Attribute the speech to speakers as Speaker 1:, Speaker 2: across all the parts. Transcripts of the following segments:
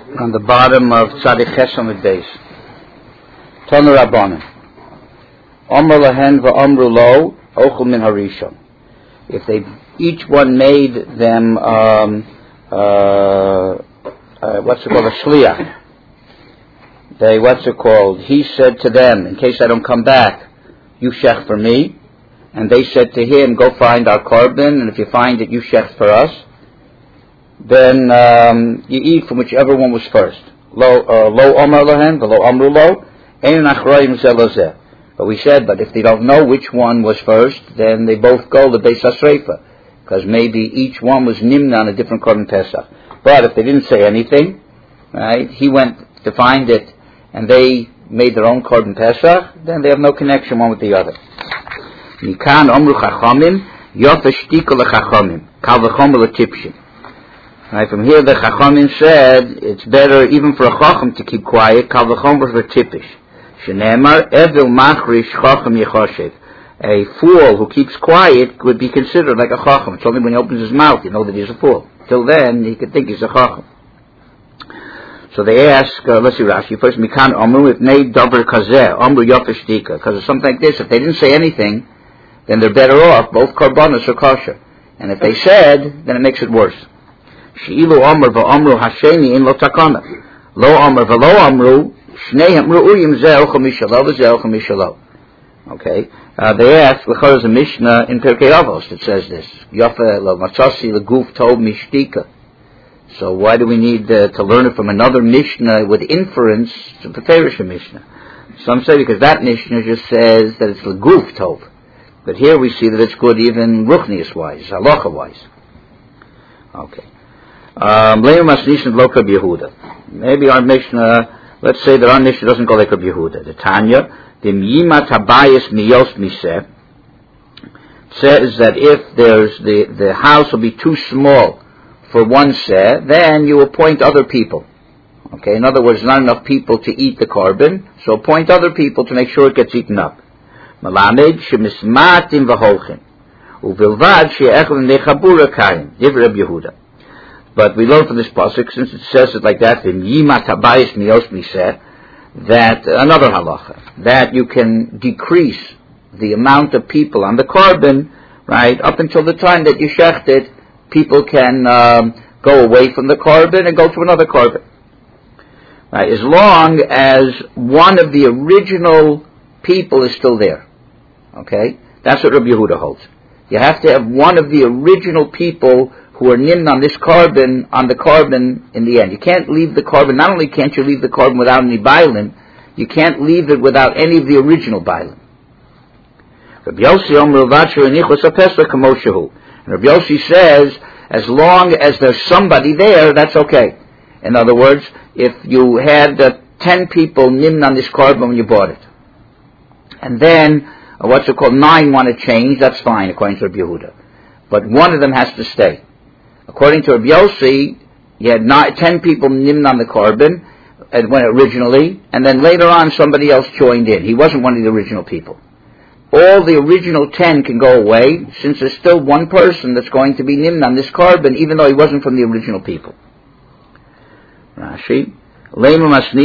Speaker 1: On the bottom of Tzadik Chesam Beis. Tanu Rabbanan. Amr lahen va'amru lo ochel min harishon. If they each one made them what's it called, a shliach. He said to them, in case I don't come back, you shech for me. And they said to him, go find our korban, and if you find it, you shech for us. Then you eat from whichever one was first. Lo omar lahen, v'lo amru lo, ein achrayim zeh lo zeh. But we said, but if they don't know which one was first, then they both go to Beis HaSreifa, because maybe each one was nimna on a different korban pesach. But if they didn't say anything, right, he went to find it, and they made their own korban pesach, then they have no connection one with the other. Mikan omru chachamim, yofa shtika lechachamim, kal v'chomer l'tipshin. Right, from here the chachamim said, it's better even for a chacham to keep quiet, kal v'chomer l'tipish. Shenemar, evil machrish chacham yechoshev. A fool who keeps quiet would be considered like a chacham. It's only when he opens his mouth you know that he's a fool. Till then, he could think he's a chacham. So they ask, let's see Rashi, first, Mikan Omru, if Nei Dover Kazeh, Omru Yofeshtika, because of something like this, if they didn't say anything, then they're better off, both Karbanos are kosher. And if they said, then it makes it worse. She'ilu Omru v'Omru Hasheni in Lo Takana. Lo Omru v'Lo Omru, Shneihem Ru'uyim Zeh Ochel Mishalo v'Zeh Ochel Mishalo. Okay, they ask, there's a Mishnah in Pirkei Avos that says this. Yofa lo matzasi leguf tov mishtika. So why do we need to learn it from another Mishnah with inference to prepare a Mishnah? Some say because that Mishnah just says that it's leguf tov. But here we see that it's good even ruchnius wise, halacha wise. Okay. Maybe our Mishnah, let's say that our Mishnah doesn't go like Rabbi Yehuda. The Tanya, the Yimat Habayis Miyos Miseh, says that if there's the house will be too small for one seh, then you appoint other people. Okay, in other words, not enough people to eat the korban, so appoint other people to make sure it gets eaten up. Malamed shemismatim v'holchin uvilvad she'echel nechabura kaim divrei Rabbi Yehuda. But we learn from this pasuk, since it says it like that, in Yimat Habayis Miyos Miseh, that another halacha, that you can decrease the amount of people on the korban, right, up until the time that you shecht it, people can go away from the korban and go to another korban. Right, as long as one of the original people is still there. Okay? That's what Rabbi Yehuda holds. You have to have one of the original people who are nimn on this korban, on the korban in the end. You can't leave the korban, not only can't you leave the korban without any bailin, you can't leave it without any of the original bailin. Rabbi Yossi and Rabbi Yossi says, as long as there's somebody there, that's okay. In other words, if you had 10 people nimn on this korban when you bought it, and then, 9 want to change, that's fine, according to Rabbi Yehuda. But one of them has to stay. According to Rabbi Yossi, you had 10 people nimn on the korban originally, and then later on somebody else joined in. He wasn't one of the original people. All the original 10 can go away, since there's still one person that's going to be nimn on this korban, even though he wasn't from the original people. Rashi, the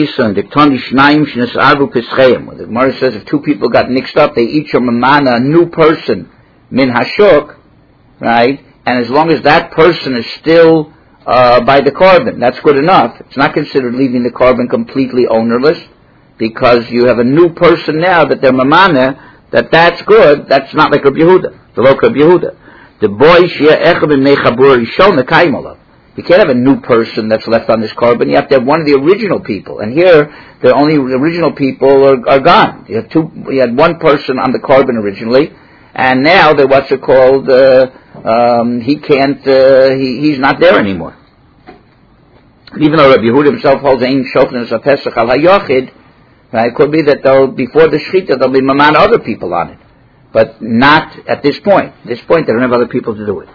Speaker 1: Gemara says if 2 people got mixed up, they each are mamana a new person, min hashuk, right? And as long as that person is still by the korban, that's good enough. It's not considered leaving the korban completely ownerless, because you have a new person now that they're mamana, that's good. That's not like Rabbi Yehuda. The local Rabbi Yehuda. The boy shia echad mechabur yishon nekayim olav. You can't have a new person that's left on this korban. You have to have one of the original people. And here, the only original people are gone. You had one person on the korban originally, and now they're what's it called. He can't. He's not there anymore. Even though Rabbi Yehuda himself holds ein shofnes a pesach al hayochid, it could be that before the shechita there'll be maman other people on it, but not at this point. At this point, they don't have other people to do it.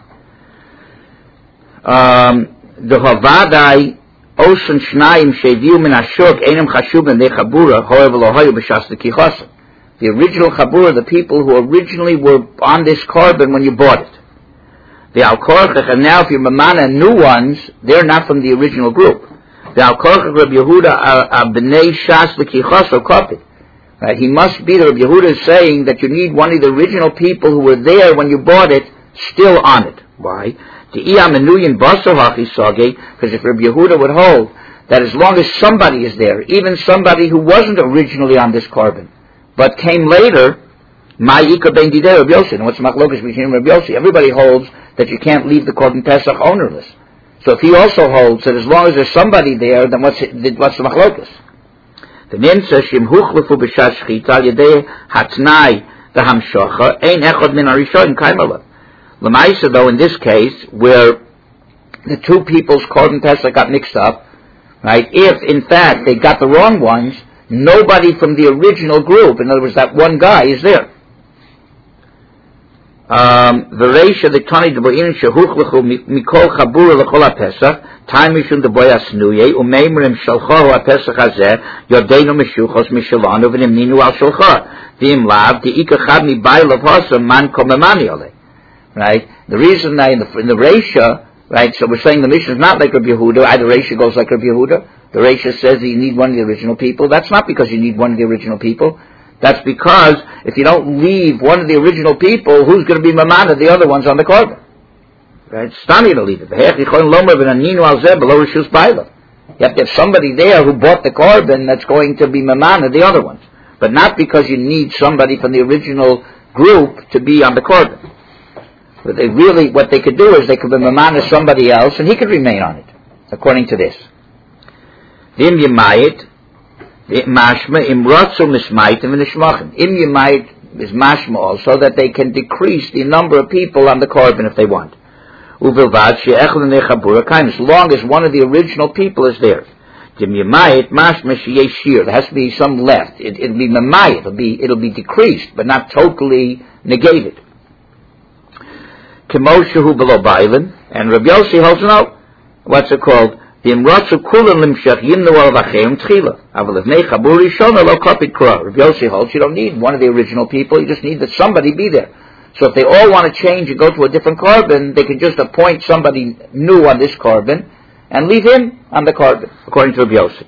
Speaker 1: The Havadai Ocean Shnayim Sheviu Min Ashuk Einem Chashub and Nechabura However Lohayu B'Shas L'Kichasa. The original Chabura, the people who originally were on this korban when you bought it. The Al Korchach, and now if you're mamana new ones, they're not from the original group. Right? He must be, the Rabbi Yehuda is saying that you need one of the original people who were there when you bought it, still on it. Why? Because if Rabbi Yehuda would hold that as long as somebody is there, even somebody who wasn't originally on this carbon, but came later, Ma'ika ben Didei Rabbi Yossi. And what's the machlokas between Rabbi Yossi? Everybody holds that you can't leave the Korban Pesach ownerless. So if he also holds that as long as there's somebody there, then what's the machlokas? The Nin says, Shim huchlefu b'shas shchita al yedei hatnai v'hamshocha ein echad min harishonim kaimalav. L'maisa, though, in this case, where the two people's Korban Pesach got mixed up, right, if, in fact, they got the wrong ones, nobody from the original group, in other words, that one guy, is there. V'reisha the tani d'bo'in shehuchlechu mikol chabura l'chol ha-pesach time mishum d'boya snuye umeimrim shalchohu ha-pesach hazeh yodeinu meshuchos mishalanu v'nimninu al shalchoh v'im lav di'ika chad mibai lavhasa man komemani oleh. Right? The reason that in the Reisha, right, so we're saying the mission is not like Rabbi Yehuda, either Reisha goes like Rabbi Yehuda, the Reisha says that you need one of the original people. That's not because you need one of the original people. That's because if you don't leave one of the original people, who's going to be mamana the other ones on the korban? Right? It's not to leave it. You have to have somebody there who bought the korban that's going to be mamana the other ones. But not because you need somebody from the original group to be on the korban. But what they could do is they could be mamana somebody else and he could remain on it, according to this. Im Yemayit mashma imratzu mismaitim v'nishmachim. Im Yemayit is mashma also that they can decrease the number of people on the korban if they want. Uvilvad she'echel nechabura kain, as long as one of the original people is there. Im Yemayit mashma sheyeshir. There has to be some left. It'll be mamayit. It'll be decreased, but not totally negated. Kemoshehu below Bailan, and Rabbi Yossi holds no. What's it called? The imratzu kulan limshach yimnu al v'cheim tchila. Aval evnei chabur rishona lo kapit kura. Rabbi Yossi holds you don't need one of the original people. You just need that somebody be there. So if they all want to change and go to a different korban, they can just appoint somebody new on this korban and leave him on the korban, according to Rabbi Yossi.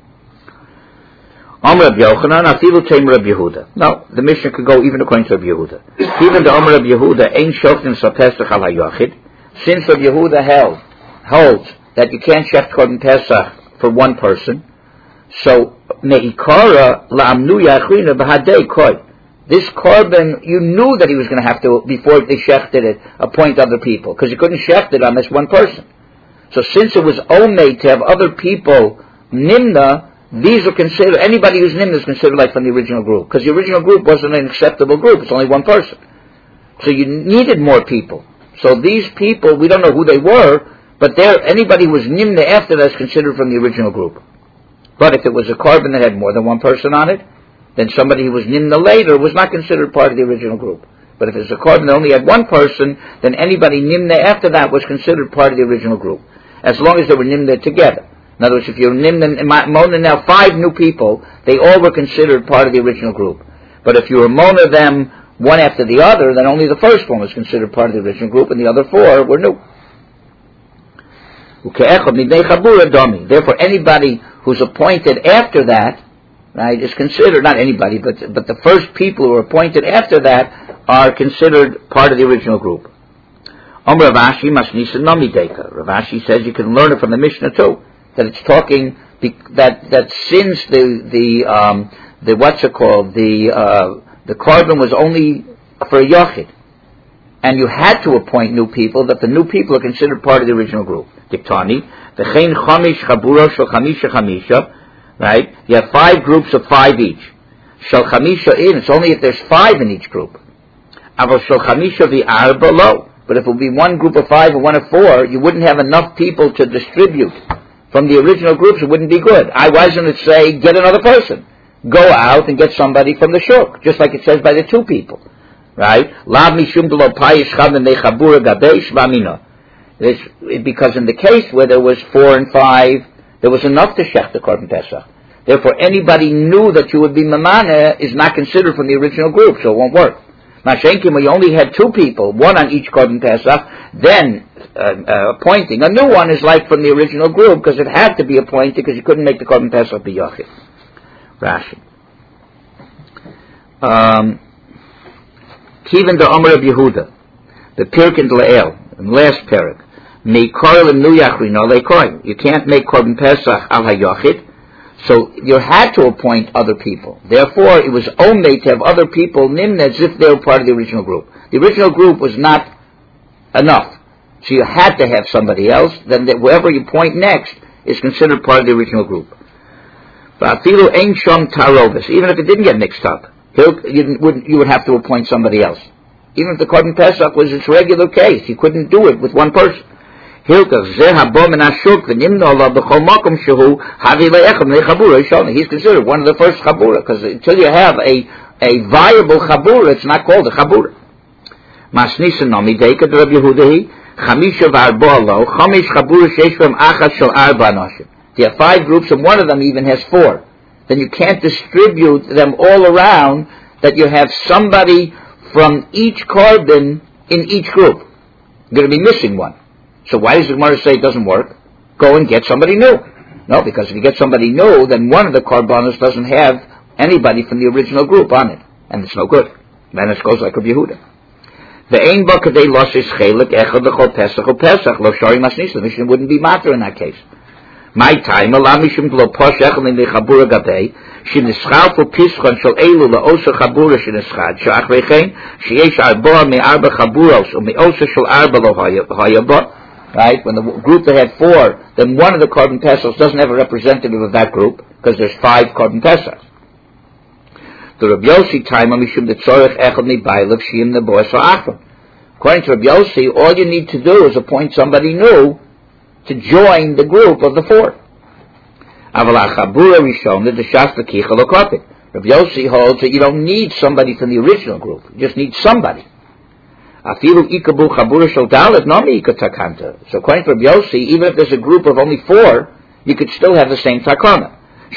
Speaker 1: Amr Rabbi Yochanan, afilu teim Rabbi Yehuda. No, the Mishnah could go even according to Rabbi Yehuda. Even the Amr Rabbi Yehuda ain't shoftim sapesach al hayachid. Since Rabbi Yehuda holds that you can't shecht korban pesach for one person, so meikara la'amnu yachrina b'hadei koi. This korban, you knew that he was going to have to, before they shechted it, appoint other people, because you couldn't shecht it on this one person. So since it was omei to have other people nimna, these are considered, anybody who's nimna is considered like from the original group, because the original group wasn't an acceptable group, it's only one person. So you needed more people. So these people, we don't know who they were, but anybody who was nimna after that is considered from the original group. But if it was a korban that had more than one person on it, then somebody who was nimna later was not considered part of the original group. But if it was a korban that only had one person, then anybody nimna after that was considered part of the original group, as long as they were nimna together. In other words, if you're mona now 5 new people, they all were considered part of the original group. But if you were mona them one after the other, then only the first one was considered part of the original group, and the other 4 were new. Therefore, anybody who's appointed after that, right, is considered, not anybody, but the first people who are appointed after that are considered part of the original group. Rav Ashi says you can learn it from the Mishnah too, that it's talking that since the what's it called, the korban was only for a yachid, and you had to appoint new people, that the new people are considered part of the original group. Diktani, v'chein chamish chabura shel chamisha chamisha, right? You have 5 groups of 5 each. Shel chamisha it's only if there's 5 in each group. Aval shel chamisha v'arba lo. But if it would be one group of 5 and one of 4, you wouldn't have enough people to distribute from the original groups. It wouldn't be good. Why doesn't it say, get another person? Go out and get somebody from the shuk, just like it says by the 2 people. Right? Lav mishum delo payish chavim nechabura gadei shvamina. Because in the case where there was 4 and 5, there was enough to shech the korban pesach. Therefore, anybody knew that you would be mamana is not considered from the original group, so it won't work. Mashenkim, we only had 2 people, one on each Korban Pesach, then appointing. A new one is like from the original group, because it had to be appointed, because you couldn't make the Korban Pesach be Yachid. Rashi. Kivin the Omer of Yehuda, the Pirkin Le'el, in the last parak. You can't make Korban Pesach al HaYachid, so you had to appoint other people. Therefore, it was only to have other people nimna as if they were part of the original group. The original group was not enough, so you had to have somebody else. Then whoever you appoint next is considered part of the original group. Even if it didn't get mixed up, you would have to appoint somebody else. Even if the Korban Pesach was its regular case, you couldn't do it with one person. He's considered one of the first chabura, because until you have a viable chabura, it's not called a chabura. You have 5 groups and one of them even has 4. Then you can't distribute them all around, that you have somebody from each korban in each group. You're going to be missing one. So why does the Gemara say it doesn't work? Go and get somebody new. No, because if you get somebody new, then one of the korbanos doesn't have anybody from the original group on it. And it's no good. Then it goes like Rabbi Yehuda. The ein ba kadei losis chelik echad l'chol pesach o pesach lo shari masnis. The Mishnah wouldn't be matter in that case. My time, Allah mishum lo poshech in the chabura gadei, shenischal for pischon shel elu laosa chabura shenischad, she'achrechein, sheyesh arba me'arba chaburos, or me'osa shel arba lo hayaba. Right? When the group that had 4, then one of the Korban Pesachs doesn't have a representative of that group, because there's 5 Korban Pesachs. The Rabbi Yossi time, mishum the tzorech echad me'baylev shiyim neboas ha'achron. According to Rabbi Yossi, all you need to do is appoint somebody new to join the group of the 4. Rabbi Yossi holds that you don't need somebody from the original group. You just need somebody. So according to Rabbi Yossi, even if there's a group of only 4, you could still have the same takana.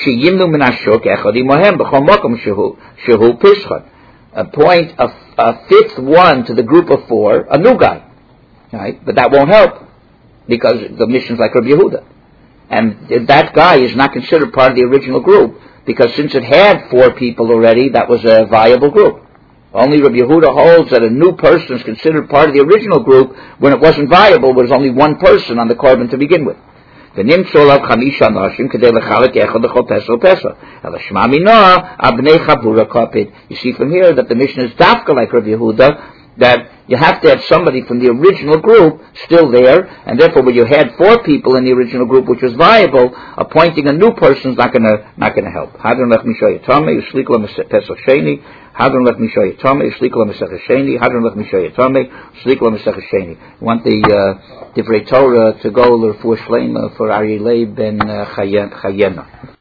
Speaker 1: Appoint a 5th one to the group of 4, a new guy. Right? But that won't help, because the mission's like Rabbi Yehuda. And that guy is not considered part of the original group, because since it had 4 people already, that was a viable group. Only Rabbi Yehuda holds that a new person is considered part of the original group when it wasn't viable, it was only one person on the korban to begin with. You see from here that the Mishnah is dafka like Rabbi Yehuda, that you have to have somebody from the original group still there, and therefore when you had 4 people in the original group which was viable, appointing a new person is not going to help. Hadron lech mishoy tame, yishlik lo pesach sheni. Hadron lech mishoy tame, yishlik lo mesach sheni. Hadron lech mishoy tame, yishlik lo mesach sheni. We want the Divrei Torah to go l'refuah shleima for Aryeh Leib ben Chayena.